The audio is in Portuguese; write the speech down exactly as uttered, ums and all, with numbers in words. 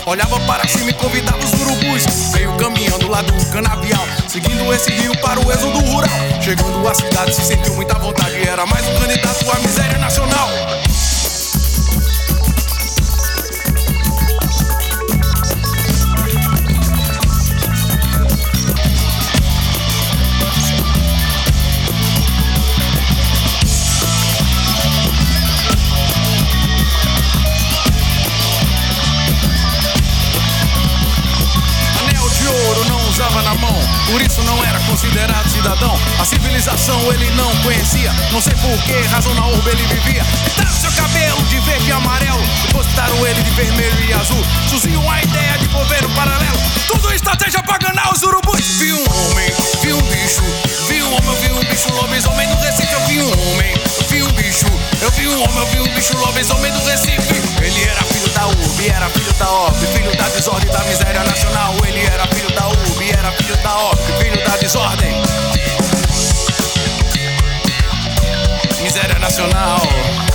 olhava para cima e convidava os urubus. Veio caminhando lá do canavial, seguindo esse rio para o êxodo rural. Chegando à cidade se sentiu muita vontade, era mais um candidato à miséria nacional. Na mão, por isso não era considerado cidadão. A civilização ele não conhecia, não sei por que razão na urba ele vivia. Pintaram seu cabelo de verde e amarelo, depois pintaram ele de vermelho e azul. Surgiu a ideia de governo paralelo, tudo estratégia pra ganhar os urubus. Vi um homem, vi um bicho, vi um homem, eu vi um bicho lobisomem do Recife. Eu vi um homem, eu vi um bicho, eu vi um homem, eu vi um bicho lobisomem do Recife. Ele era filho da urbe, era filho da orbe, filho da desordem da miséria nacional. Ele era filho da urbe, era filho da orbe, filho da desordem, miséria nacional.